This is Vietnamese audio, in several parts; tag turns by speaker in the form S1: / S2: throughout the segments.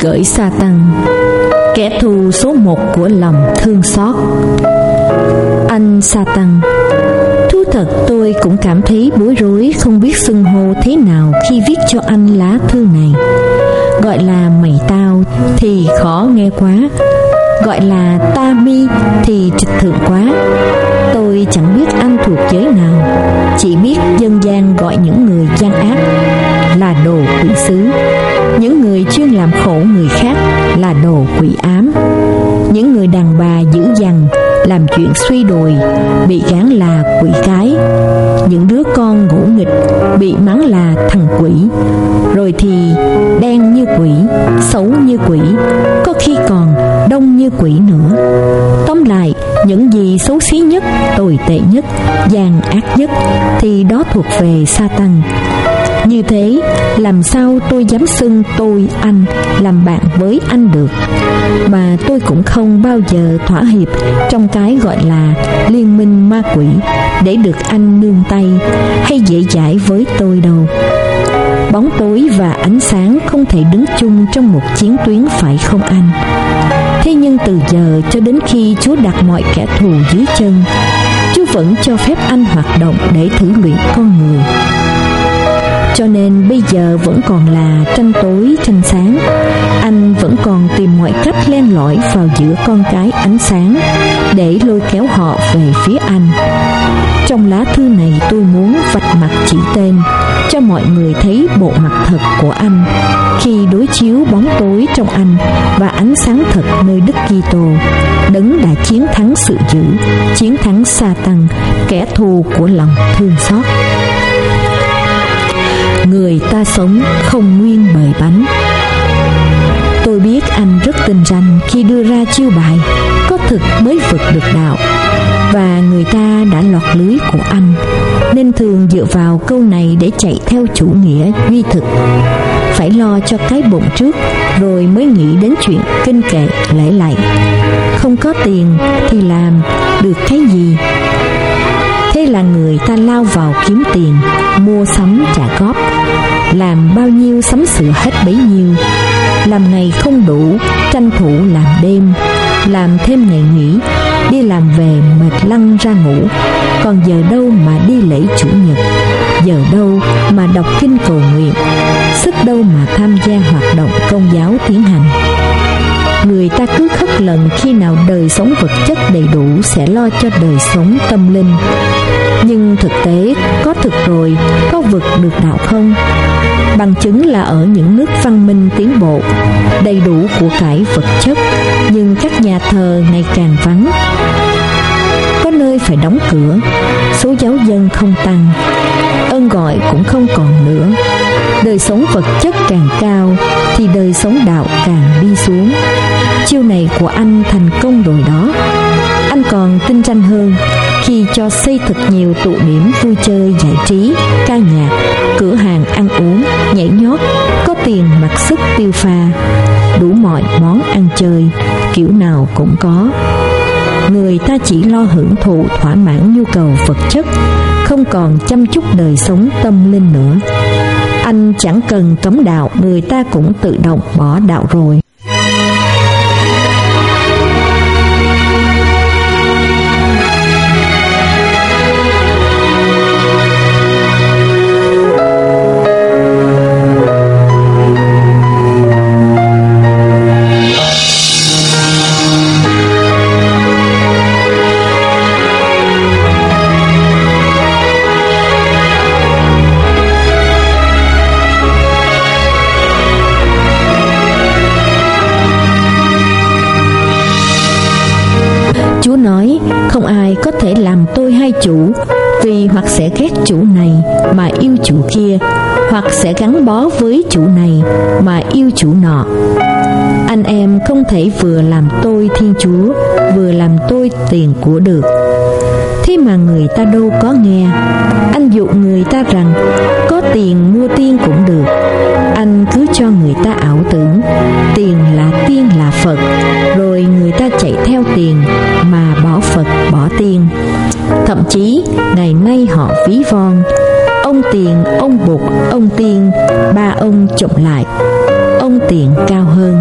S1: gởi sa tăng, kẻ thù số một của lòng thương xót. Anh sa tăng, thú thật tôi cũng cảm thấy bối rối, không biết xưng hô thế nào khi viết cho anh lá thư này. Gọi là mày tao thì khó nghe quá, gọi là ta mi thì trịch thượng quá. Tôi chẳng biết anh thuộc giới nào, chỉ biết dân gian gọi những người gian ác là đồ quỷ sứ, những người chuyên làm khổ người khác là đồ quỷ ám, những người đàn bà dữ dằn làm chuyện suy đồi bị gán là quỷ cái, những đứa con ngỗ nghịch bị mắng là thằng quỷ. Rồi thì đen như quỷ, xấu như quỷ, có khi còn đông như quỷ nữa. Tóm lại, những gì xấu xí nhất, tồi tệ nhất, gian ác nhất thì đó thuộc về Sa-tan. Như thế, làm sao tôi dám xưng tôi anh làm bạn với anh được? Mà tôi cũng không bao giờ thỏa hiệp trong cái gọi là liên minh ma quỷ để được anh nương tay hay dễ dãi với tôi đâu. Bóng tối và ánh sáng không thể đứng chung trong một chiến tuyến, phải không anh? Thế nhưng từ giờ cho đến khi Chúa đặt mọi kẻ thù dưới chân, Chúa vẫn cho phép anh hoạt động để thử luyện con người. Cho nên bây giờ vẫn còn là tranh tối tranh sáng, anh vẫn còn tìm mọi cách len lỏi vào giữa con cái ánh sáng để lôi kéo họ về phía anh. Trong lá thư này tôi muốn vạch mặt chỉ tên cho mọi người thấy bộ mặt thật của anh khi đối chiếu bóng tối trong anh và ánh sáng thật nơi Đức Kitô, đấng đã chiến thắng sự dữ, chiến thắng Sa-tan, kẻ thù của lòng thương xót. Người ta sống không nguyên bởi bánh. Tôi biết anh rất tinh ranh khi đưa ra chiêu bài có thực mới vực được đạo, và người ta đã lọt lưới của anh, nên thường dựa vào câu này để chạy theo chủ nghĩa duy thực. Phải lo cho cái bụng trước rồi mới nghĩ đến chuyện kinh kệ lễ lạy. Không có tiền thì làm được cái gì? Thế là người ta lao vào kiếm tiền, mua sắm trả góp, làm bao nhiêu sắm sửa hết bấy nhiêu. Làm ngày không đủ, tranh thủ làm đêm, làm thêm ngày nghỉ, đi làm về mệt lăn ra ngủ. Còn giờ đâu mà đi lễ Chủ nhật, giờ đâu mà đọc kinh cầu nguyện, sức đâu mà tham gia hoạt động công giáo tiến hành. Người ta cứ khất lần khi nào đời sống vật chất đầy đủ sẽ lo cho đời sống tâm linh. Nhưng thực tế có thực rồi, có vực được đạo không? Bằng chứng là ở những nước văn minh tiến bộ, đầy đủ của cải vật chất, nhưng các nhà thờ ngày càng vắng. Có nơi phải đóng cửa, số giáo dân không tăng, ơn gọi cũng không còn nữa. Đời sống vật chất càng cao thì đời sống đạo càng đi xuống. Chiêu này của anh thành công rồi đó. Anh còn tinh ranh hơn khi cho xây thật nhiều tụ điểm vui chơi giải trí, ca nhạc, cửa hàng ăn uống, nhảy nhót, có tiền mặc sức tiêu pha, đủ mọi món ăn chơi, kiểu nào cũng có. Người ta chỉ lo hưởng thụ thỏa mãn nhu cầu vật chất, không còn chăm chút đời sống tâm linh nữa. Anh chẳng cần cấm đạo, người ta cũng tự động bỏ đạo rồi. Chúa nói không ai có thể làm tôi hai chủ, vì hoặc sẽ ghét chủ này mà yêu chủ kia, hoặc sẽ gắn bó với chủ này mà yêu chủ nọ. Anh em không thể vừa làm tôi Thiên Chúa, vừa làm tôi tiền của được. Thế mà người ta đâu có nghe. Anh dụ người ta rằng có tiền mua tiên cũng được. Anh cứ cho người ta ảo tưởng tiền là tiên là Phật, rồi người ta chạy theo tiền mà bỏ Phật bỏ tiên. Thậm chí ngày nay họ ví von ông tiền, ông Bụt, ông tiên, ba ông chụm lại. Ông công tiền cao hơn.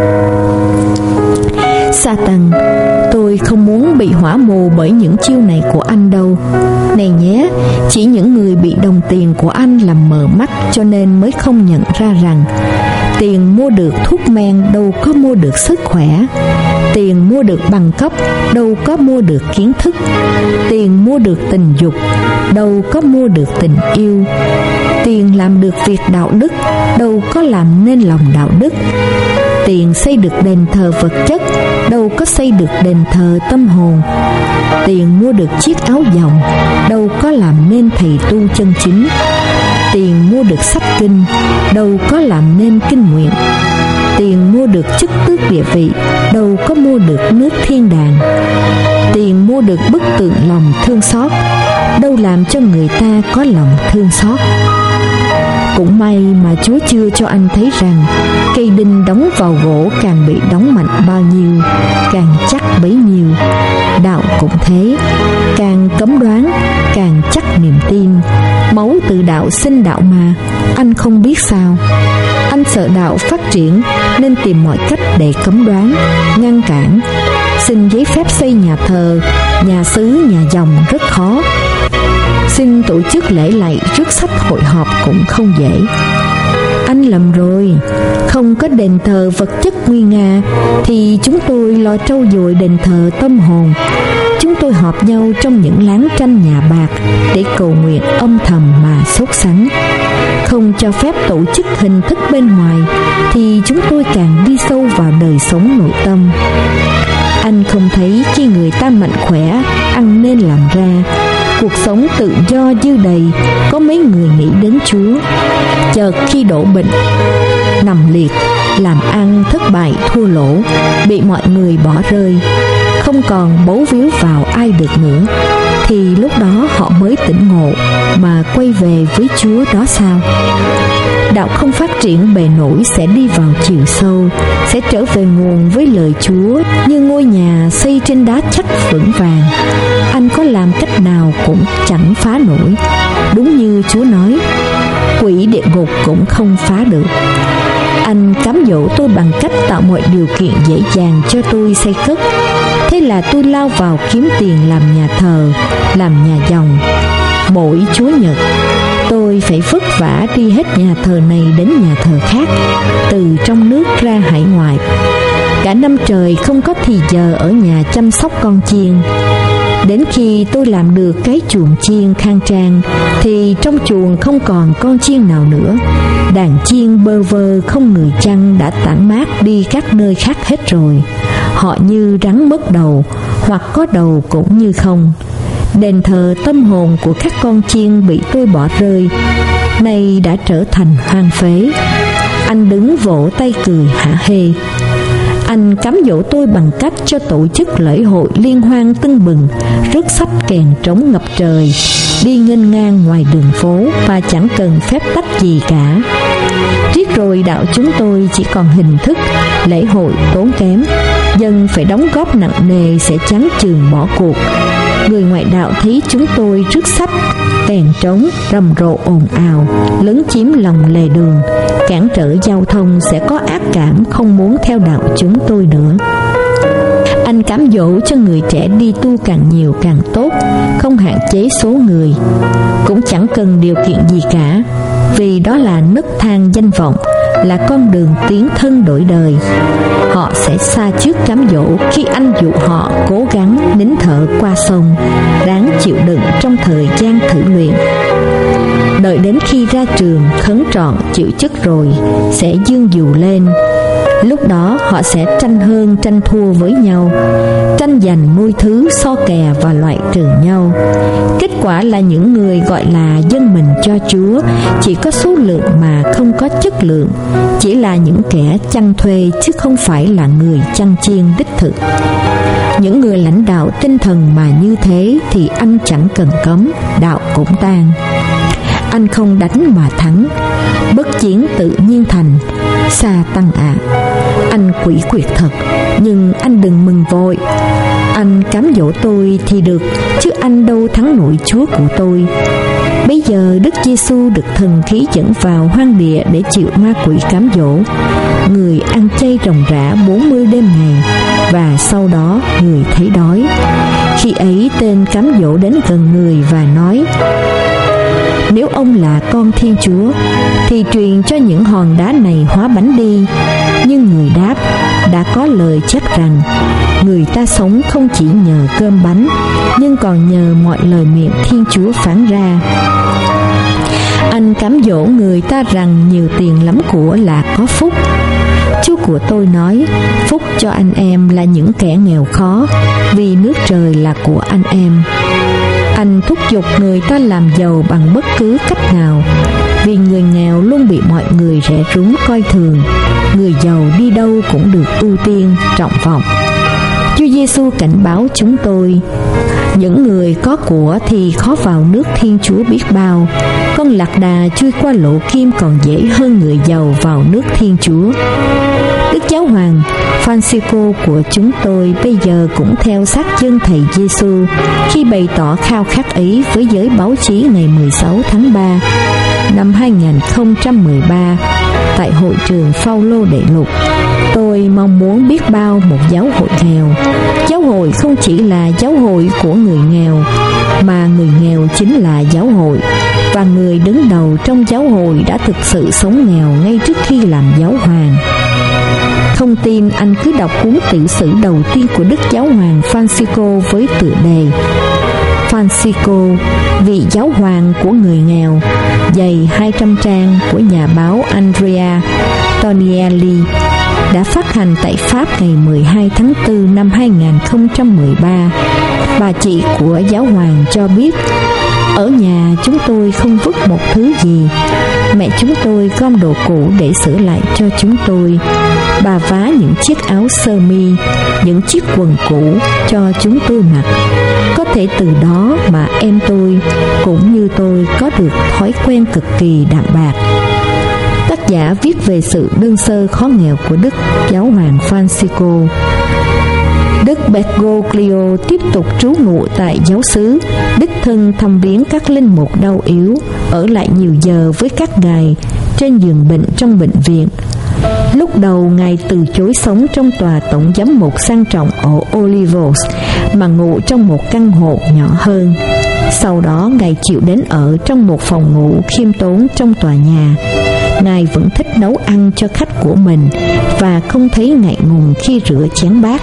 S1: Satan, tôi không muốn bị hỏa mù bởi những chiêu này của anh đâu. Này nhé, chỉ những người bị đồng tiền của anh làm mờ mắt cho nên mới không nhận ra rằng tiền mua được thuốc men đâu có mua được sức khỏe. Tiền mua được bằng cấp đâu có mua được kiến thức. Tiền mua được tình dục đâu có mua được tình yêu. Tiền làm được việc đạo đức đâu có làm nên lòng đạo đức. Tiền xây được đền thờ vật chất đâu có xây được đền thờ tâm hồn. Tiền mua được chiếc áo dòng đâu có làm nên thầy tu chân chính. Tiền mua được sách kinh đâu có làm nên kinh nguyện. Tiền mua được chức tước địa vị đâu có mua được nước thiên đàng. Tiền mua được bức tượng lòng thương xót đâu làm cho người ta có lòng thương xót. Cũng may mà Chúa chưa cho anh thấy rằng cây đinh đóng vào gỗ càng bị đóng mạnh bao nhiêu, càng chắc bấy nhiêu. Đạo cũng thế, càng cấm đoán, càng chắc niềm tin. Máu từ đạo sinh đạo mà, anh không biết sao. Anh sợ đạo phát triển nên tìm mọi cách để cấm đoán, ngăn cản. Xin giấy phép xây nhà thờ, nhà xứ, nhà dòng rất khó. Xin tổ chức lễ lạy rước sách hội họp cũng không dễ. Anh lầm rồi, không có đền thờ vật chất nguy nga thì chúng tôi lo trau dồi đền thờ tâm hồn. Chúng tôi họp nhau trong những láng tranh nhà bạc để cầu nguyện âm thầm mà sốt sắng. Không cho phép tổ chức hình thức bên ngoài thì chúng tôi càng đi sâu vào đời sống nội tâm. Anh không thấy khi người ta mạnh khỏe ăn nên làm ra, cuộc sống tự do dư đầy, có mấy người nghĩ đến Chúa. Chợt khi đổ bệnh, nằm liệt, làm ăn thất bại thua lỗ, bị mọi người bỏ rơi, không còn bấu víu vào ai được nữa, thì lúc đó họ mới tỉnh ngộ mà quay về với Chúa đó sao? Đạo không phát triển bề nổi sẽ đi vào chiều sâu, sẽ trở về nguồn với lời Chúa như ngôi nhà xây trên đá chắc vững vàng. Anh có làm cách nào cũng chẳng phá nổi. Đúng như Chúa nói, quỷ địa ngục cũng không phá được. Anh cám dỗ tôi bằng cách tạo mọi điều kiện dễ dàng cho tôi xây cất. Thế là tôi lao vào kiếm tiền làm nhà thờ, làm nhà dòng. Mỗi Chúa Nhật, tôi phải vất vả đi hết nhà thờ này đến nhà thờ khác, từ trong nước ra hải ngoại. Cả năm trời không có thì giờ ở nhà chăm sóc con chiên. Đến khi tôi làm được cái chuồng chiên khang trang thì trong chuồng không còn con chiên nào nữa. Đàn chiên bơ vơ không người chăn đã tản mát đi các nơi khác hết rồi. Họ như rắn mất đầu, hoặc có đầu cũng như không. Đền thờ tâm hồn của các con chiên bị tôi bỏ rơi, nay đã trở thành hoang phế. Anh đứng vỗ tay cười hả hê. Anh cám dỗ tôi bằng cách cho tổ chức lễ hội liên hoan tưng bừng, rước sách kèn trống ngập trời, đi nghênh ngang ngoài đường phố và chẳng cần phép tắc gì cả. Riết rồi đạo chúng tôi chỉ còn hình thức, lễ hội tốn kém, dân phải đóng góp nặng nề sẽ chán chường bỏ cuộc. Người ngoại đạo thấy chúng tôi rước sách, kèn trống, rầm rộ ồn ào, lấn chiếm lòng lề đường, cản trở giao thông sẽ có ác cảm không muốn theo đạo chúng tôi nữa. Anh cám dỗ cho người trẻ đi tu càng nhiều càng tốt, không hạn chế số người, cũng chẳng cần điều kiện gì cả, vì đó là nấc thang danh vọng, là con đường tiến thân đổi đời. Họ sẽ xa trước cám dỗ khi anh dụ họ cố gắng nín thở qua sông, ráng chịu đựng trong thời gian thử luyện. Đợi đến khi ra trường khấn trọn chịu chức rồi sẽ dương dù lên. Lúc đó họ sẽ tranh hơn tranh thua với nhau, tranh giành ngôi thứ, so kè và loại trừ nhau. Kết quả là những người gọi là dân mình cho Chúa chỉ có số lượng mà không có chất lượng, chỉ là những kẻ chăn thuê chứ không phải là người chăn chiên đích thực. Những người lãnh đạo tinh thần mà như thế thì anh chẳng cần cấm, đạo cũng tan. Anh không đánh mà thắng, bất chiến tự nhiên thành. Sa tăng ạ, anh quỷ quyệt thật, nhưng anh đừng mừng vội. Anh cám dỗ tôi thì được, chứ anh đâu thắng nổi Chúa của tôi. Bây giờ Đức Giêsu được thần khí dẫn vào hoang địa để chịu ma quỷ cám dỗ. Người ăn chay ròng rã 40 đêm ngày, và sau đó người thấy đói. Khi ấy tên cám dỗ đến gần người và nói: nếu ông là con Thiên Chúa thì truyền cho những hòn đá này hóa bánh đi. Nhưng người đáp: đã có lời chép rằng người ta sống không chỉ nhờ cơm bánh, nhưng còn nhờ mọi lời miệng Thiên Chúa phán ra. Anh cám dỗ người ta rằng nhiều tiền lắm của là có phúc. Chúa của tôi nói: phúc cho anh em là những kẻ nghèo khó, vì nước trời là của anh em. Anh thúc giục người ta làm giàu bằng bất cứ cách nào, vì người nghèo luôn bị mọi người rẻ rúng coi thường. Người giàu đi đâu cũng được ưu tiên, trọng vọng. Chúa Giêsu cảnh báo chúng tôi: những người có của thì khó vào nước Thiên Chúa biết bao. Con lạc đà chui qua lỗ kim còn dễ hơn người giàu vào nước Thiên Chúa. Đức Giáo hoàng Francisco của chúng tôi bây giờ cũng theo sát chân thầy Giêsu khi bày tỏ khao khát ấy với giới báo chí ngày 16 tháng 3 năm 2013 tại hội trường Phaolô Đệ Lục. Tôi mong muốn biết bao một giáo hội nghèo. Giáo hội không chỉ là giáo hội của người nghèo, mà người nghèo chính là giáo hội, và người đứng đầu trong giáo hội đã thực sự sống nghèo ngay trước khi làm giáo hoàng. Không tin anh cứ đọc cuốn tiểu sử đầu tiên của Đức Giáo hoàng Francisco với tựa đề Francisco, vị giáo hoàng của người nghèo, dày 200 trang của nhà báo Andrea Tonielli, đã phát hành tại Pháp ngày 12 tháng 4 năm 2013. Bà chị của giáo hoàng cho biết: ở nhà chúng tôi không vứt một thứ gì. Mẹ chúng tôi gom đồ cũ để sửa lại cho chúng tôi. Bà vá những chiếc áo sơ mi, những chiếc quần cũ cho chúng tôi mặc. Có thể từ đó mà em tôi cũng như tôi có được thói quen cực kỳ đạm bạc. Tác giả viết về sự đơn sơ khó nghèo của Đức Giáo hoàng Francisco. Đức Bergoglio tiếp tục trú ngụ tại giáo xứ, đích thân thăm viếng các linh mục đau yếu, ở lại nhiều giờ với các ngài trên giường bệnh trong bệnh viện. Lúc đầu ngài từ chối sống trong tòa tổng giám mục sang trọng ở Olivos, mà ngủ trong một căn hộ nhỏ hơn. Sau đó ngài chịu đến ở trong một phòng ngủ khiêm tốn trong tòa nhà. Ngài vẫn thích nấu ăn cho khách của mình và không thấy ngại ngùng khi rửa chén bát.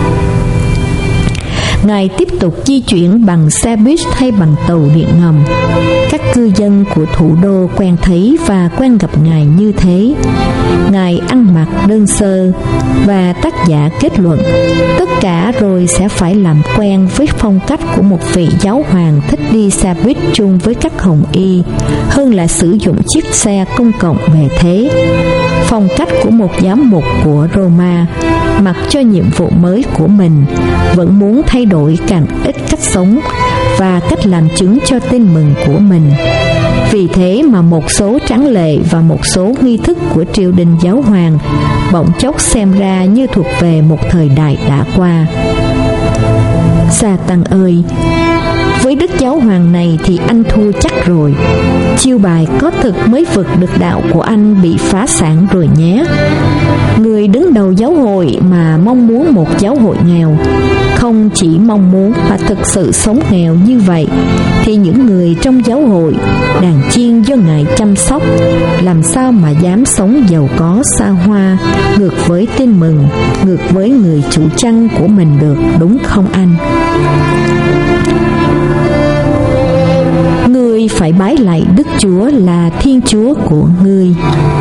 S1: Ngài tiếp tục di chuyển bằng xe buýt hay bằng tàu điện ngầm. Các cư dân của thủ đô quen thấy và quen gặp Ngài như thế. Ngài ăn mặc đơn sơ, và tác giả kết luận tất cả rồi sẽ phải làm quen với phong cách của một vị giáo hoàng thích đi xe buýt chung với các hồng y hơn là sử dụng chiếc xe công cộng bề thế. Phong cách của một giám mục của Roma mặc cho nhiệm vụ mới của mình vẫn muốn thay đổi càng ít cách sống và cách làm chứng cho tin mừng của mình. Vì thế mà một số tráng lệ và một số nghi thức của triều đình giáo hoàng bỗng chốc xem ra như thuộc về một thời đại đã qua. Sa-tan ơi, với Đức Giáo hoàng này thì anh thua chắc rồi. Chiêu bài có thực mới vực được đạo của anh bị phá sản rồi nhé. Người đứng đầu giáo hội mà mong muốn một giáo hội nghèo, không chỉ mong muốn mà thực sự sống nghèo như vậy, thì những người trong giáo hội, đàn chiên do Ngài chăm sóc, làm sao mà dám sống giàu có xa hoa, ngược với tin mừng, ngược với người chủ chăn của mình được, đúng không anh? Ngươi phải bái lạy Đức Chúa là Thiên Chúa của ngươi.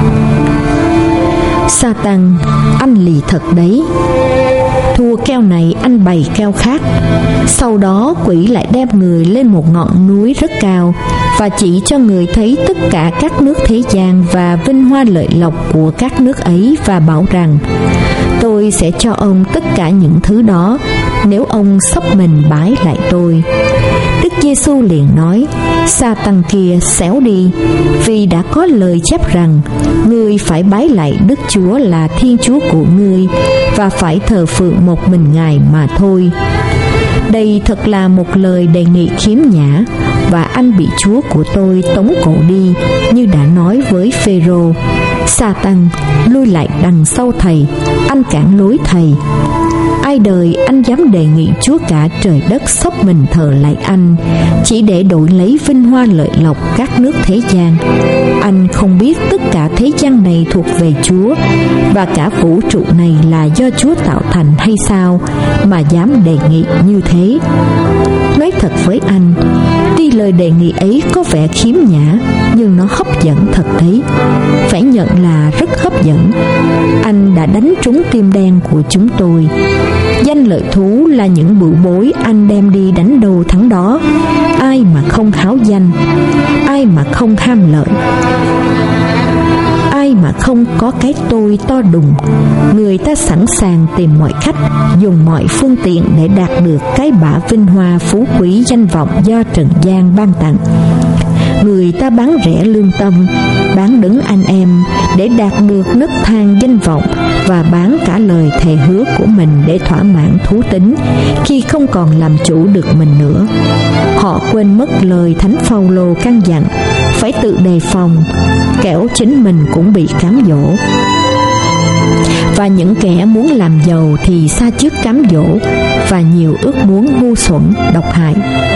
S1: Sa-tan, anh lì thật đấy. Thua keo này anh bày keo khác. Sau đó quỷ lại đem người lên một ngọn núi rất cao và chỉ cho người thấy tất cả các nước thế gian và vinh hoa lợi lộc của các nước ấy, và bảo rằng: tôi sẽ cho ông tất cả những thứ đó nếu ông xốc mình bái lại tôi. Đức Giêsu liền nói: Sa-tan kia, xéo đi, vì đã có lời chép rằng ngươi phải bái lạy Đức Chúa là Thiên Chúa của ngươi và phải thờ phượng một mình Ngài mà thôi. Đây thật là một lời đề nghị khiếm nhã, và anh bị Chúa của tôi tống cổ đi, như đã nói với Phêrô. Sa-tan, lui lại đằng sau thầy, anh cản lối thầy. Ai đời anh dám đề nghị Chúa cả trời đất xốc mình thờ lại anh, chỉ để đổi lấy vinh hoa lợi lộc các nước thế gian. Anh không biết tất cả thế gian này thuộc về Chúa, và cả vũ trụ này là do Chúa tạo thành hay sao, mà dám đề nghị như thế? Nói thật với anh, tuy lời đề nghị ấy có vẻ khiếm nhã, nhưng nó hấp dẫn thật đấy. Phải nhận là rất hấp dẫn. Anh đã đánh trúng tim đen của chúng tôi. Danh lợi thú là những bửu bối anh đem đi đánh đâu thắng đó. Ai mà không háo danh, ai mà không ham lợi, ai mà không có cái tôi to đùng. Người ta sẵn sàng tìm mọi cách, dùng mọi phương tiện để đạt được cái bả vinh hoa phú quý danh vọng do trần gian ban tặng. Người ta bán rẻ lương tâm, bán đứng anh em để đạt được nấc thang danh vọng, và bán cả lời thề hứa của mình để thỏa mãn thú tính khi không còn làm chủ được mình nữa. Họ quên mất lời Thánh Phao-lô căn dặn phải tự đề phòng, kẻo chính mình cũng bị cám dỗ. Và những kẻ muốn làm giàu thì xa trước cám dỗ và nhiều ước muốn ngu xuẩn độc hại.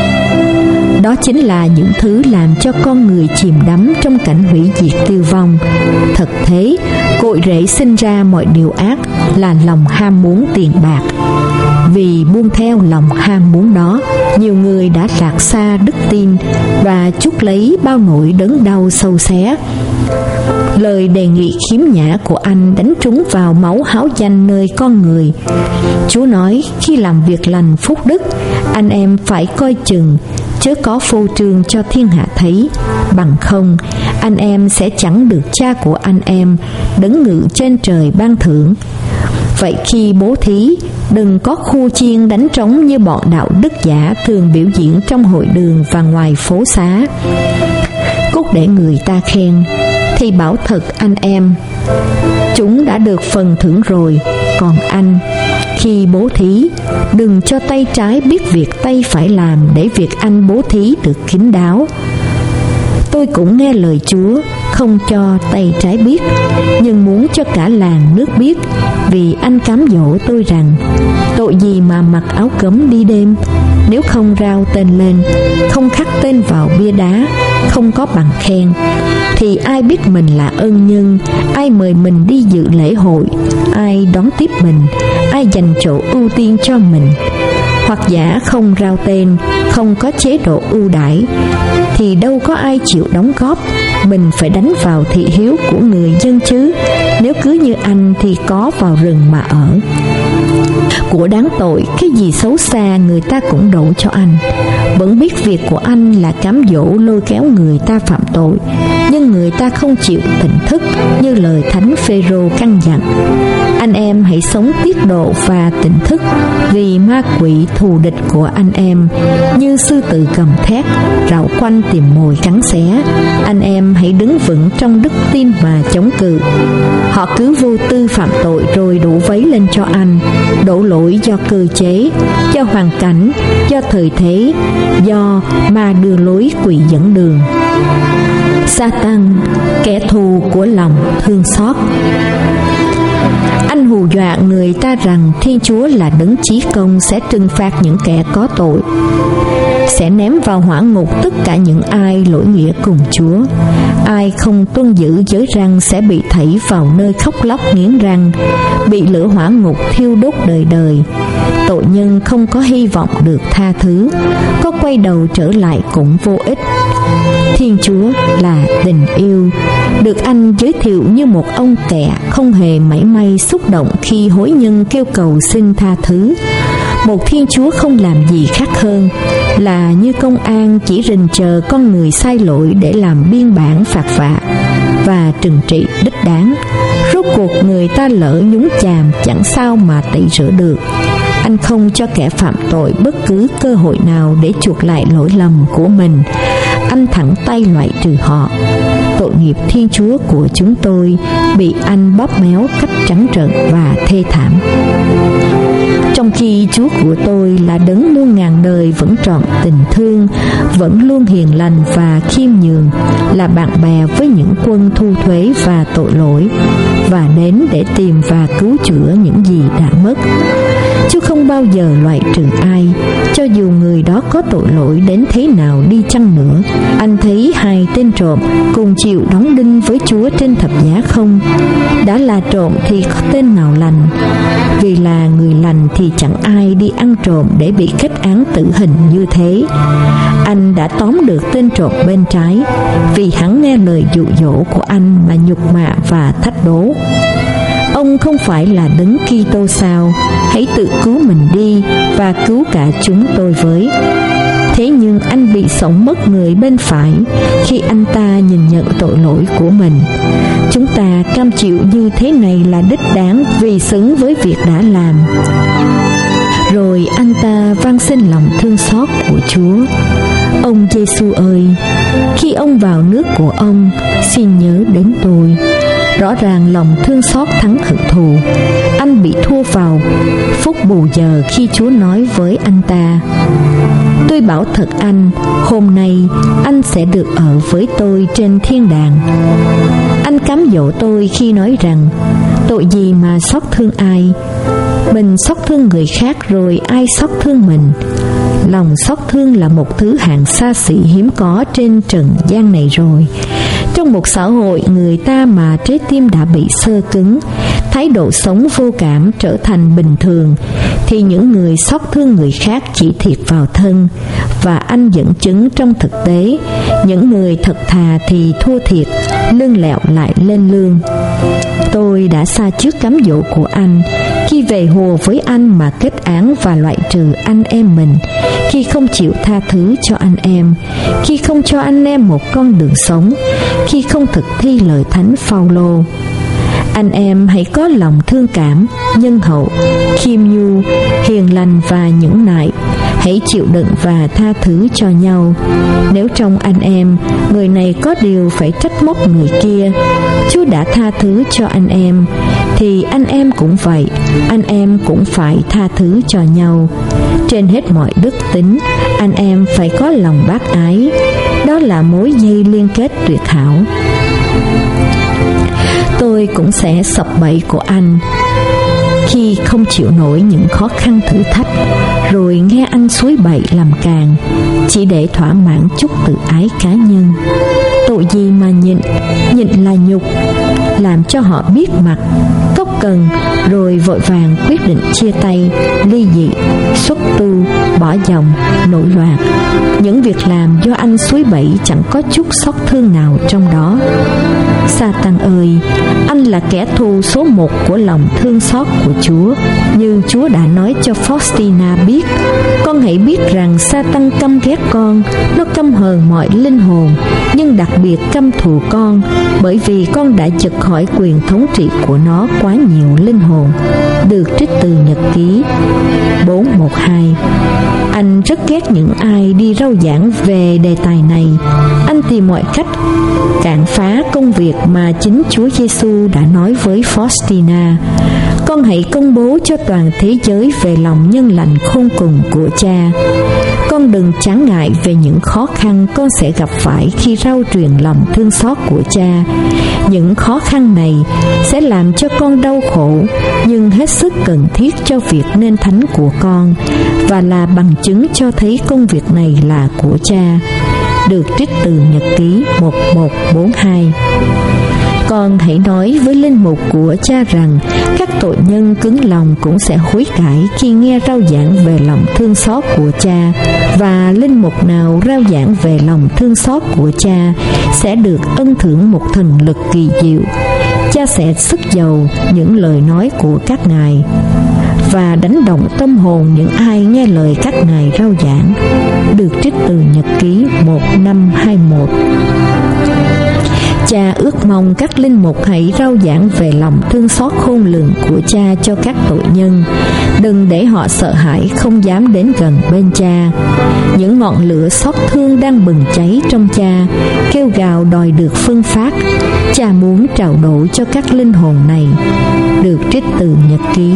S1: Đó chính là những thứ làm cho con người chìm đắm trong cảnh hủy diệt tiêu vong. Thật thế, cội rễ sinh ra mọi điều ác là lòng ham muốn tiền bạc. Vì buông theo lòng ham muốn đó, nhiều người đã lạc xa đức tin và chuốc lấy bao nỗi đớn đau sâu xé. Lời đề nghị khiếm nhã của anh đánh trúng vào máu háo danh nơi con người. Chúa nói khi làm việc lành phúc đức, anh em phải coi chừng, chớ có phô trương cho thiên hạ thấy, bằng không anh em sẽ chẳng được cha của anh em đấng ngự trên trời ban thưởng. Vậy khi bố thí, đừng có khua chiên đánh trống như bọn đạo đức giả thường biểu diễn trong hội đường và ngoài phố xá. Cốt để người ta khen, thì bảo thật anh em, chúng đã được phần thưởng rồi. Còn anh, khi bố thí, đừng cho tay trái biết việc tay phải làm, để việc anh bố thí được kín đáo. Tôi cũng nghe lời Chúa, không cho tay trái biết, nhưng muốn cho cả làng nước biết. Vì anh cám dỗ tôi rằng, tội gì mà mặc áo cấm đi đêm, nếu không rao tên lên, không khắc tên vào bia đá, không có bằng khen, thì ai biết mình là ân nhân, ai mời mình đi dự lễ hội, ai đón tiếp mình, ai dành chỗ ưu tiên cho mình. Hoặc giả không rao tên, không có chế độ ưu đãi, thì đâu có ai chịu đóng góp. Mình phải đánh vào thị hiếu của người dân chứ. Nếu cứ như anh thì có vào rừng mà ở. Của đáng tội, cái gì xấu xa người ta cũng đổ cho anh. Vẫn biết việc của anh là cám dỗ lôi kéo người ta phạm tội, nhưng người ta không chịu tỉnh thức như lời Thánh Phêrô căn dặn. Anh em hãy sống tiết độ và tỉnh thức, vì ma quỷ thù địch của anh em như sư tử gầm thét rảo quanh tìm mồi cắn xé. Anh em hãy đứng vững trong đức tin mà chống cự. Họ cứ vô tư phạm tội rồi đổ vấy lên cho anh, đổ lỗi do cơ chế, do hoàn cảnh, do thời thế, do ma đưa lối quỷ dẫn đường. Sa-tan, kẻ thù của lòng thương xót. Anh hù dọa người ta rằng Thiên Chúa là đấng chí công sẽ trừng phạt những kẻ có tội, sẽ ném vào hỏa ngục tất cả những ai lỗi nghĩa cùng Chúa. Ai không tuân giữ giới răn sẽ bị thảy vào nơi khóc lóc nghiến răng, bị lửa hỏa ngục thiêu đốt đời đời. Tội nhân không có hy vọng được tha thứ, có quay đầu trở lại cũng vô ích. Thiên Chúa là tình yêu, được anh giới thiệu như một ông kẻ không hề mảy may xúc động khi hối nhân kêu cầu xin tha thứ. Một Thiên Chúa không làm gì khác hơn là như công an chỉ rình chờ con người sai lỗi để làm biên bản phạt vạ và trừng trị đích đáng. Rốt cuộc người ta lỡ nhúng chàm chẳng sao mà tẩy rửa được. Anh không cho kẻ phạm tội bất cứ cơ hội nào để chuộc lại lỗi lầm của mình. Anh thẳng tay loại trừ họ. Tội tội nghiệp Thiên Chúa của chúng tôi bị anh bóp méo cách trắng trợn và thê thảm. Trong khi Chúa của tôi là đấng muôn ngàn đời vẫn trọn tình thương, vẫn luôn hiền lành và khiêm nhường, là bạn bè với những quân thu thuế và tội lỗi, và đến để tìm và cứu chữa những gì đã mất. Chúa không bao giờ loại trừ ai, cho dù người đó có tội lỗi đến thế nào đi chăng nữa. Anh thấy 2 tên trộm cùng chịu đóng đinh với Chúa trên thập giá không? Đã là trộm thì có tên nào lành? Vì là người lành thì chẳng ai đi ăn trộm để bị kết án tử hình như thế. Anh đã tóm được tên trộm bên trái, vì hắn nghe lời dụ dỗ của anh mà nhục mạ và thách đố. Ông không phải là đấng Kitô sao? Hãy tự cứu mình đi và cứu cả chúng tôi với. Thế nhưng anh bị sống mất người bên phải khi anh ta nhìn nhận tội lỗi của mình. Chúng ta cam chịu như thế này là đích đáng vì xứng với việc đã làm. Rồi anh ta van xin lòng thương xót của Chúa. Ông Giêsu ơi, khi ông vào nước của ông, xin nhớ đến tôi. Rõ ràng lòng thương xót thắng hận thù. Anh bị thua vào phút bù giờ khi Chúa nói với anh ta: tôi bảo thật anh, hôm nay anh sẽ được ở với tôi trên thiên đàng. Anh cám dỗ tôi khi nói rằng: tội gì mà xót thương ai? Mình xót thương người khác rồi ai xót thương mình? Lòng xót thương là một thứ hạng xa xỉ hiếm có trên trần gian này rồi. Trong một xã hội người ta mà trái tim đã bị xơ cứng, thái độ sống vô cảm trở thành bình thường, thì những người xót thương người khác chỉ thiệt vào thân. Và anh dẫn chứng trong thực tế, những người thật thà thì thua thiệt, lương lẹo lại lên lương. Tôi đã xa trước cám dỗ của anh khi về hùa với anh mà kết án và loại trừ anh em mình, khi không chịu tha thứ cho anh em, khi không cho anh em một con đường sống, khi không thực thi lời Thánh Phaolô. Anh em hãy có lòng thương cảm, nhân hậu, khiêm nhu, hiền lành và nhẫn nại. Hãy chịu đựng và tha thứ cho nhau. Nếu trong anh em, người này có điều phải trách móc người kia, Chúa đã tha thứ cho anh em, thì anh em cũng vậy, anh em cũng phải tha thứ cho nhau. Trên hết mọi đức tính, anh em phải có lòng bác ái. Đó là mối dây liên kết tuyệt hảo. Tôi cũng sẽ sập bẫy của anh khi không chịu nổi những khó khăn thử thách, rồi nghe anh suối bậy làm càng, chỉ để thỏa mãn chút tự ái cá nhân. Tội gì mà nhịn là nhục, làm cho họ biết mặt, cốc cần, rồi vội vàng quyết định chia tay, ly dị, xuất tu, bỏ dòng, nổi loạn. Những việc làm do anh suối bẫy chẳng có chút xót thương nào trong đó. Sa-tan ơi, anh là kẻ thù số 1 của lòng thương xót của Chúa. Như Chúa đã nói cho Faustina biết: con hãy biết rằng Sa-tan căm ghét con, nó căm hờn mọi linh hồn, nhưng đặc biệt căm thù con, bởi vì con đã giật khỏi quyền thống trị của nó quá nhiều linh hồn. Được trích từ nhật ký 412. Anh rất ghét những ai đi rao giảng về đề tài này. Anh tìm mọi cách cản phá công việc mà chính Chúa Giêsu đã nói với Faustina: con hãy công bố cho toàn thế giới về lòng nhân lành khôn cùng của Cha. Con đừng chán ngại về những khó khăn con sẽ gặp phải khi rao truyền lòng thương xót của Cha. Những khó khăn này sẽ làm cho con đau khổ, nhưng hết sức cần thiết cho việc nên thánh của con, và là bằng chứng cho thấy công việc này là của Cha. Được trích từ nhật ký 1142. Con hãy nói với linh mục của Cha rằng các tội nhân cứng lòng cũng sẽ hối cải khi nghe rao giảng về lòng thương xót của Cha, và linh mục nào rao giảng về lòng thương xót của Cha sẽ được ân thưởng một thần lực kỳ diệu. Cha sẽ sức giàu những lời nói của các ngài và đánh động tâm hồn những ai nghe lời các ngài rao giảng. Được trích từ nhật ký 1521. Cha ước mong các linh mục hãy rao giảng về lòng thương xót khôn lường của Cha cho các tội nhân, đừng để họ sợ hãi không dám đến gần bên Cha. Những ngọn lửa xót thương đang bừng cháy trong Cha, kêu gào đòi được phân phát. Cha muốn trao đổi cho các linh hồn này. Được trích từ nhật ký.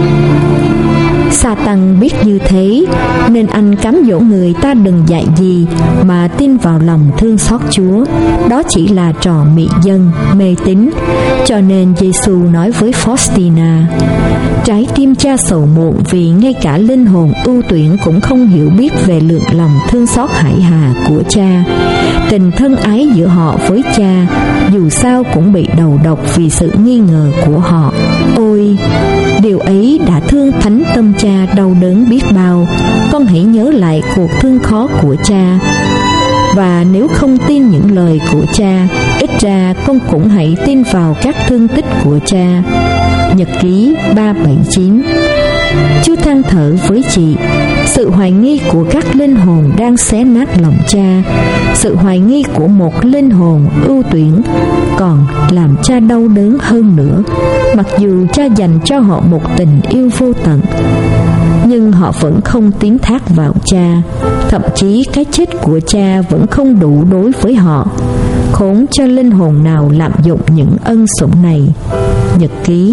S1: Sa-tăng biết như thế, nên anh cám dỗ người ta đừng dạy gì mà tin vào lòng thương xót Chúa. Đó chỉ là trò mị dân, mê tín. Cho nên Giê-xu nói với Faustina: trái tim cha sầu muộn vì ngay cả linh hồn ưu tuyển cũng không hiểu biết về lượng lòng thương xót hải hà của cha. Tình thân ái giữa họ với cha dù sao cũng bị đầu độc vì sự nghi ngờ của họ. Ôi, điều ấy đã thương thánh tâm cha đau đớn biết bao. Con hãy nhớ lại cuộc thương khó của cha. Và nếu không tin những lời của cha, ít ra con cũng hãy tin vào các thương tích của cha. Nhật ký 379. Chú than thở với chị. Sự hoài nghi của các linh hồn đang xé nát lòng cha. Sự hoài nghi của một linh hồn ưu tuyển còn làm cha đau đớn hơn nữa. Mặc dù cha dành cho họ một tình yêu vô tận, nhưng họ vẫn không tín thác vào cha. Thậm chí cái chết của cha vẫn không đủ đối với họ. Khốn cho linh hồn nào lạm dụng những ân sủng này. Nhật ký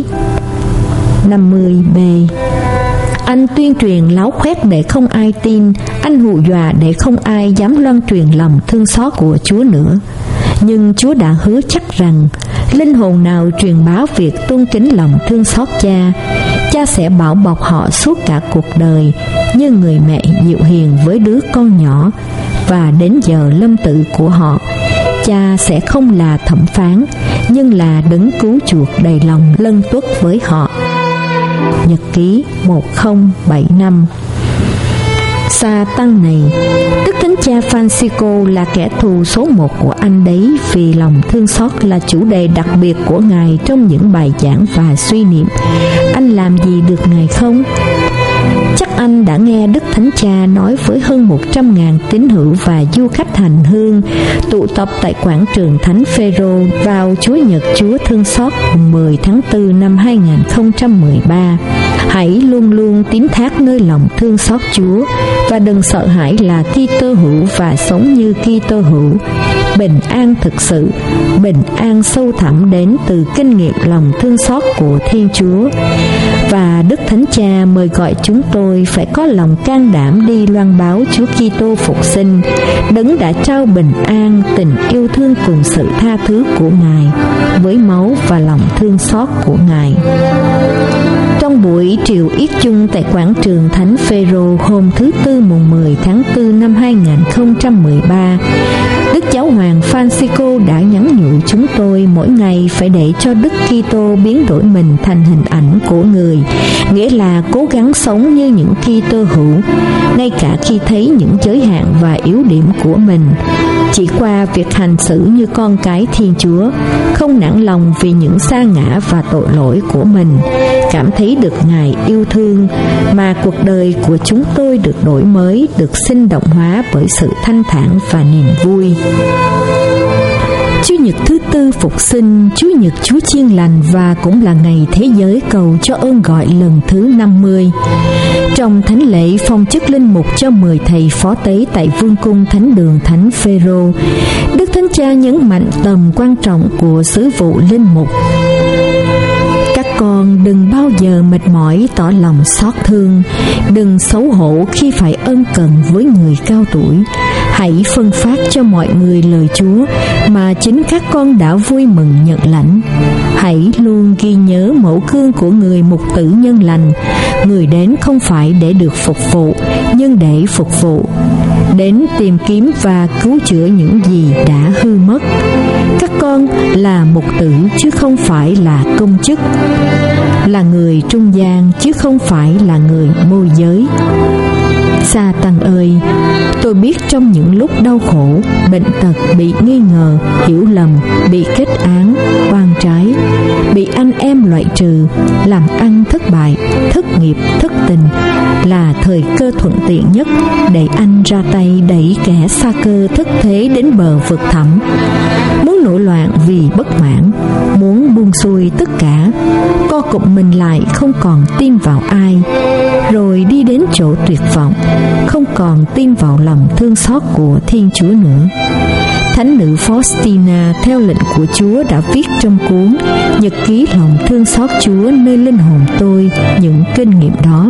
S1: 50B. Anh tuyên truyền láo khoét để không ai tin. Anh hù dọa để không ai dám loan truyền lòng thương xót của Chúa nữa. Nhưng Chúa đã hứa chắc rằng linh hồn nào truyền bá việc tôn kính lòng thương xót cha, cha sẽ bảo bọc họ suốt cả cuộc đời, như người mẹ dịu hiền với đứa con nhỏ. Và đến giờ lâm tử của họ, cha sẽ không là thẩm phán, nhưng là đấng cứu chuộc đầy lòng lân tuất với họ. Nhật ký 1075. Sa-tăng này, Đức Thánh Cha Francisco là kẻ thù số 1 của anh đấy, vì lòng thương xót là chủ đề đặc biệt của Ngài trong những bài giảng và suy niệm. Anh làm gì được Ngài không? Chắc anh đã nghe Đức Thánh Cha nói với hơn 100.000 tín hữu và du khách hành hương tụ tập tại quảng trường Thánh Phêrô vào Chúa Nhật Chúa Thương Xót 10 tháng 4 năm 2013. Hãy luôn luôn tín thác nơi lòng thương xót Chúa và đừng sợ hãi là Kitô hữu và sống như Kitô hữu. Bình an thực sự, bình an sâu thẳm đến từ kinh nghiệm lòng thương xót của Thiên Chúa. Và Đức Thánh Cha mời gọi chúng tôi phải có lòng can đảm đi loan báo Chúa Kitô phục sinh, đấng đã trao bình an, tình yêu thương cùng sự tha thứ của Ngài với máu và lòng thương xót của Ngài. Trong buổi triều yết chung tại quảng trường Thánh Phêrô hôm thứ Tư mùng 10 tháng 4 năm 2013, Đức Giáo hoàng Francisco đã nhắn nhủ chúng tôi mỗi ngày phải để cho Đức Kitô biến đổi mình thành hình ảnh của người, nghĩa là cố gắng sống như những Kitô hữu, ngay cả khi thấy những giới hạn và yếu điểm của mình. Chỉ qua việc hành xử như con cái Thiên Chúa, không nản lòng vì những sa ngã và tội lỗi của mình, cảm thấy được Ngài yêu thương, mà cuộc đời của chúng tôi được đổi mới, được sinh động hóa bởi sự thanh thản và niềm vui. Chúa Nhật thứ Tư phục sinh, Chúa Nhật Chúa Chiên lành và cũng là ngày thế giới cầu cho ơn gọi lần thứ 50. Trong thánh lễ phong chức linh mục cho 10 thầy phó tế tại Vương cung Thánh đường Thánh Phêrô, Đức Thánh Cha nhấn mạnh tầm quan trọng của sứ vụ linh mục. Các con đừng bao giờ mệt mỏi tỏ lòng xót thương, đừng xấu hổ khi phải ân cần với người cao tuổi. Hãy phân phát cho mọi người lời Chúa mà chính các con đã vui mừng nhận lãnh. Hãy luôn ghi nhớ mẫu gương của người mục tử nhân lành, người đến không phải để được phục vụ, nhưng để phục vụ, đến tìm kiếm và cứu chữa những gì đã hư mất. Các con là mục tử chứ không phải là công chức, là người trung gian chứ không phải là người môi giới. Sa-tăng ơi, tôi biết trong những lúc đau khổ, bệnh tật, bị nghi ngờ, hiểu lầm, bị kết án, oan trái, bị anh em loại trừ, làm ăn thất bại, thất nghiệp, thất tình là thời cơ thuận tiện nhất để anh ra tay đẩy kẻ sa cơ thất thế đến bờ vực thẳm. Muốn nổi loạn vì bất mãn, muốn buông xuôi tất cả, co cụm mình lại không còn tin vào ai, rồi đi đến chỗ tuyệt vọng, không còn tin vào lòng thương xót của Thiên Chúa nữa. Thánh nữ Faustina theo lệnh của Chúa đã viết trong cuốn Nhật ký lòng thương xót Chúa nơi linh hồn tôi những kinh nghiệm đó.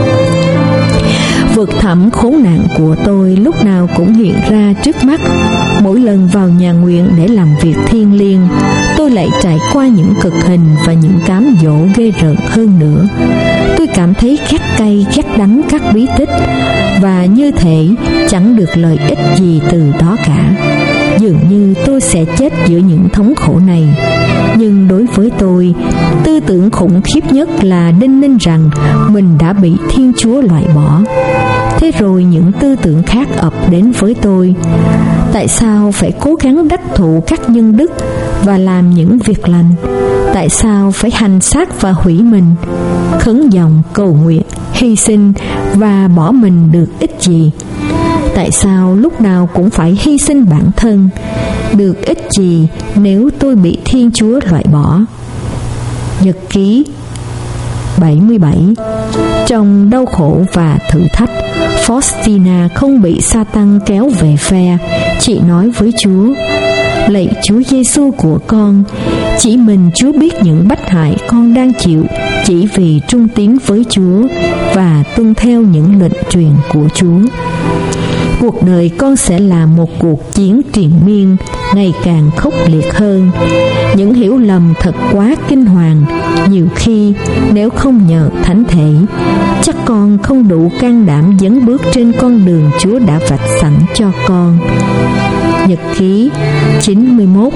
S1: Vực thẳm khốn nạn của tôi lúc nào cũng hiện ra trước mắt. Mỗi lần vào nhà nguyện để làm việc thiêng liêng, tôi lại trải qua những cực hình và những cám dỗ ghê rợn hơn nữa. Tôi cảm thấy ghét cay ghét đắng các bí tích, và như thể chẳng được lợi ích gì từ đó cả. Dường như tôi sẽ chết giữa những thống khổ này. Nhưng đối với tôi, tư tưởng khủng khiếp nhất là đinh ninh rằng mình đã bị Thiên Chúa loại bỏ. Thế rồi những tư tưởng khác ập đến với tôi. Tại sao phải cố gắng đắc thụ các nhân đức và làm những việc lành? Tại sao phải hành xác và hủy mình, khấn vọng cầu nguyện, hy sinh và bỏ mình được ích gì? Tại sao lúc nào cũng phải hy sinh bản thân? Được ích gì nếu tôi bị Thiên Chúa loại bỏ? Nhật ký 77. Trong đau khổ và thử thách, Faustina không bị Sa-tăng kéo về phe. Chị nói với Chúa: lạy Chúa Giêsu của con, chỉ mình Chúa biết những bất hại con đang chịu chỉ vì trung tín với Chúa và tuân theo những lệnh truyền của Chúa. Cuộc đời con sẽ là một cuộc chiến triền miên, ngày càng khốc liệt hơn. Những hiểu lầm thật quá kinh hoàng. Nhiều khi nếu không nhờ Thánh Thể, chắc con không đủ can đảm dấn bước trên con đường Chúa đã vạch sẵn cho con. Nhật ký 91.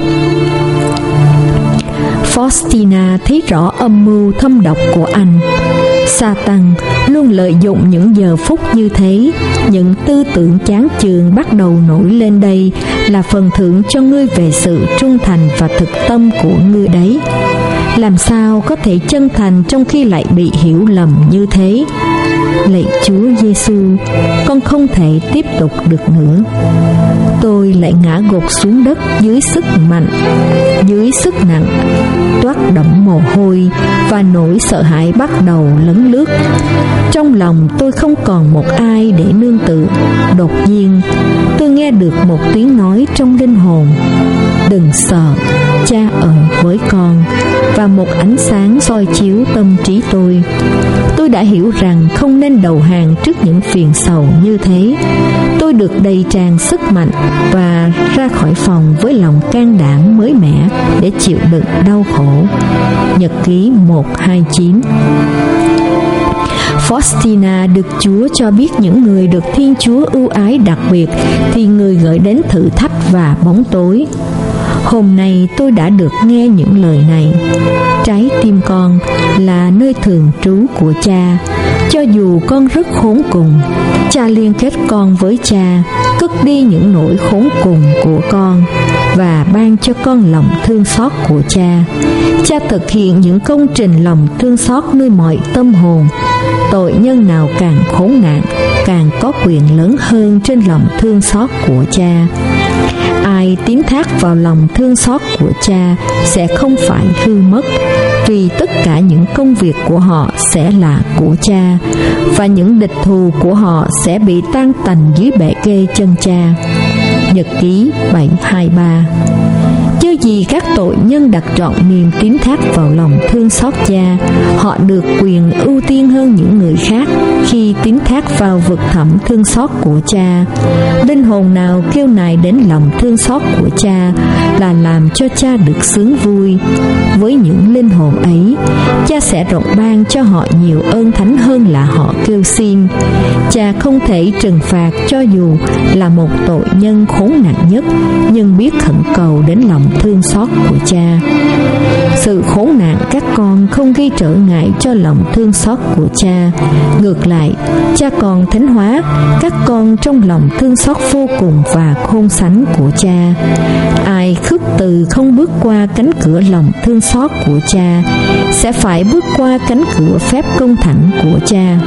S1: Faustina thấy rõ âm mưu thâm độc của anh. Sa-tăng luôn lợi dụng những giờ phút như thế. Những tư tưởng chán chường bắt đầu nổi lên đây là phần thưởng cho ngươi về sự trung thành và thực tâm của ngươi đấy. Làm sao có thể chân thành trong khi lại bị hiểu lầm như thế? Lạy Chúa Giêsu, con không thể tiếp tục được nữa. Tôi lại ngã gục xuống đất dưới sức nặng, toát đẫm mồ hôi, và nỗi sợ hãi bắt đầu lấn lướt. Trong lòng tôi không còn một ai để nương tựa. Đột nhiên tôi nghe được một tiếng nói trong linh hồn: đừng sợ, Cha ở với con. Và một ánh sáng soi chiếu tâm trí tôi. Tôi đã hiểu rằng không nên đầu hàng trước những phiền sầu như thế. Tôi được đầy tràn sức mạnh và ra khỏi phòng với lòng can đảm mới mẻ để chịu đựng đau khổ. Nhật ký 129. Faustina được Chúa cho biết những người được Thiên Chúa ưu ái đặc biệt thì người gửi đến thử thách và bóng tối. Hôm nay tôi đã được nghe những lời này: trái tim con là nơi thường trú của Cha. Cho dù con rất khốn cùng, Cha liên kết con với Cha, cất đi những nỗi khốn cùng của con và ban cho con lòng thương xót của Cha. Cha thực hiện những công trình lòng thương xót nơi mọi tâm hồn. Tội nhân nào càng khốn nạn, càng có quyền lớn hơn trên lòng thương xót của Cha. Ai tín thác vào lòng thương xót của Cha sẽ không phải hư mất, vì tất cả những công việc của họ sẽ là của Cha, và những địch thù của họ sẽ bị tan tành dưới bệ kê chân Cha. Nhật ký 723. Chớ gì các tội nhân đặt trọn niềm tín thác vào lòng thương xót Cha, họ được quyền ưu tiên hơn những người khác khi tín thác vào vực thẳm thương xót của Cha. Linh hồn nào kêu nài đến lòng thương xót của Cha là làm cho Cha được sướng vui. Với những linh hồn ấy, Cha sẽ rộng ban cho họ nhiều ơn thánh hơn là họ kêu xin. Cha không thể trừng phạt cho dù là một tội nhân khốn nạn nhất, nhưng biết khẩn cầu đến lòng thương xót của Cha. Sự khốn nạn các con không gây trở ngại cho lòng thương xót của cha. Ngược lại, cha còn thánh hóa các con trong lòng thương xót vô cùng và khôn sánh của cha. Ai khước từ không bước qua cánh cửa lòng thương xót của cha sẽ phải bước qua cánh cửa phép công thẳng của cha.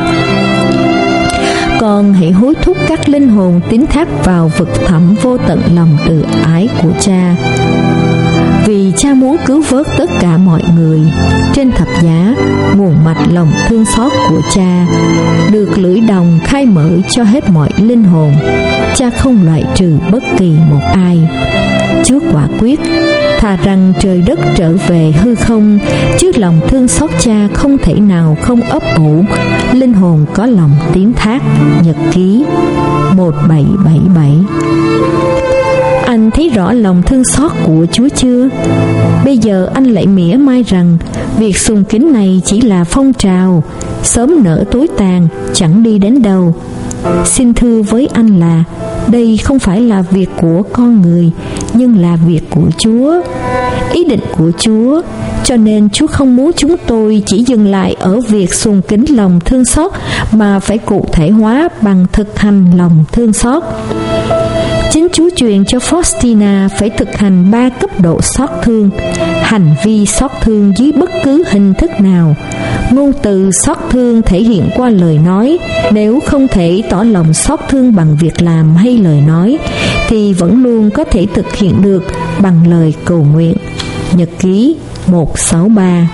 S1: Con hãy hối thúc các linh hồn tín thác vào vực thẳm vô tận lòng từ ái của cha, vì cha muốn cứu vớt tất cả mọi người. Trên thập giá, nguồn mạch lòng thương xót của cha được lưỡi đồng khai mở cho hết mọi linh hồn. Cha không loại trừ bất kỳ một ai. Chúa quả quyết, thà rằng trời đất trở về hư không, chứ lòng thương xót cha không thể nào không ấp ủ linh hồn có lòng tín thác. Nhật ký 1777. Anh thấy rõ lòng thương xót của Chúa chưa? Bây giờ anh lại mỉa mai rằng việc sùng kính này chỉ là phong trào, sớm nở tối tàn, chẳng đi đến đâu. Xin thưa với anh là đây không phải là việc của con người, nhưng là việc của Chúa, ý định của Chúa. Cho nên Chúa không muốn chúng tôi chỉ dừng lại ở việc sùng kính lòng thương xót, mà phải cụ thể hóa bằng thực hành lòng thương xót. Chính Chúa truyền cho Faustina phải thực hành 3 cấp độ xót thương: hành vi xót thương dưới bất cứ hình thức nào, ngôn từ xót thương thể hiện qua lời nói. Nếu không thể tỏ lòng xót thương bằng việc làm hay lời nói, thì vẫn luôn có thể thực hiện được bằng lời cầu nguyện. Nhật ký 163.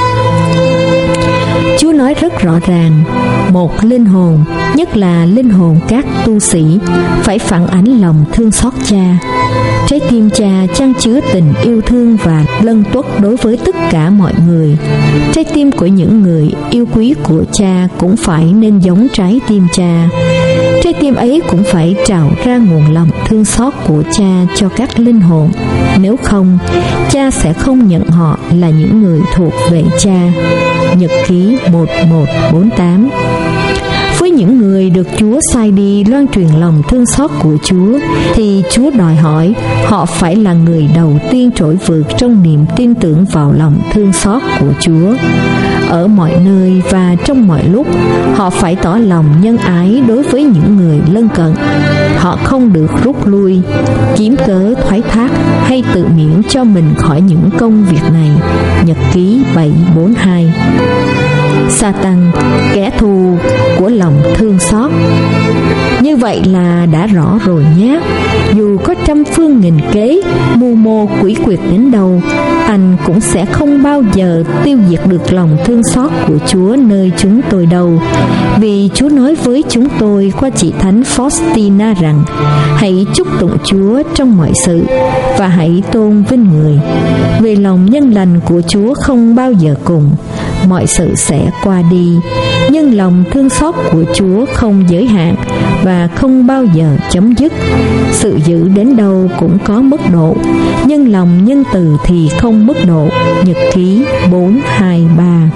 S1: Chúa nói rất rõ ràng, một linh hồn, nhất là linh hồn các tu sĩ, phải phản ánh lòng thương xót cha. Trái tim cha chan chứa tình yêu thương và lân tuất đối với tất cả mọi người. Trái tim của những người yêu quý của cha cũng phải nên giống trái tim cha. Trái tim ấy cũng phải trào ra nguồn lòng thương xót của cha cho các linh hồn. Nếu không, cha sẽ không nhận họ là những người thuộc về cha. Nhật ký 1148. Với những người được Chúa sai đi loan truyền lòng thương xót của Chúa, thì Chúa đòi hỏi họ phải là người đầu tiên trỗi vượt trong niềm tin tưởng vào lòng thương xót của Chúa. Ở mọi nơi và trong mọi lúc, họ phải tỏ lòng nhân ái đối với những người lân cận. Họ không được rút lui, kiếm cớ thoái thác hay tự miễn cho mình khỏi những công việc này. Nhật ký 742. Satan, kẻ thù của lòng thương xót. Như vậy là đã rõ rồi nhé. Dù có trăm phương nghìn kế, mưu mô quỷ quyệt đến đâu, anh cũng sẽ không bao giờ tiêu diệt được lòng thương xót của Chúa nơi chúng tôi đâu. Vì Chúa nói với chúng tôi qua chị thánh Faustina rằng hãy chúc tụng Chúa trong mọi sự và hãy tôn vinh người. Vì lòng nhân lành của Chúa không bao giờ cùng. Mọi sự sẽ qua đi, nhưng lòng thương xót của Chúa không giới hạn và không bao giờ chấm dứt. Sự dữ đến đâu cũng có mức độ, nhưng lòng nhân từ thì không mức độ. Nhật ký 423.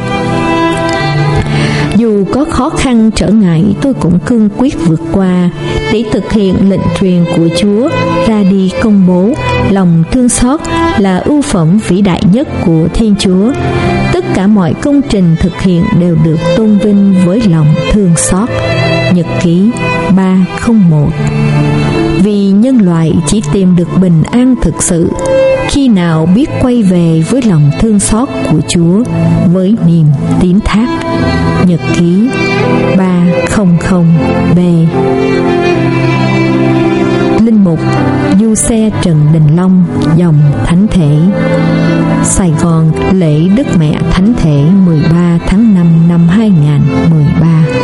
S1: Dù có khó khăn trở ngại, tôi cũng cương quyết vượt qua để thực hiện lệnh truyền của Chúa, ra đi công bố lòng thương xót là ưu phẩm vĩ đại nhất của Thiên Chúa. Tất cả mọi công trình thực hiện đều được tôn vinh với lòng thương xót. Nhật ký 301. Vì nhân loại chỉ tìm được bình an thực sự khi nào biết quay về với lòng thương xót của Chúa với niềm tín thác. Nhật ký 300B. Linh mục Du Xe Trần Đình Long, dòng Thánh Thể. Sài Gòn, lễ Đức Mẹ Thánh Thể 13 tháng 5 năm 2013.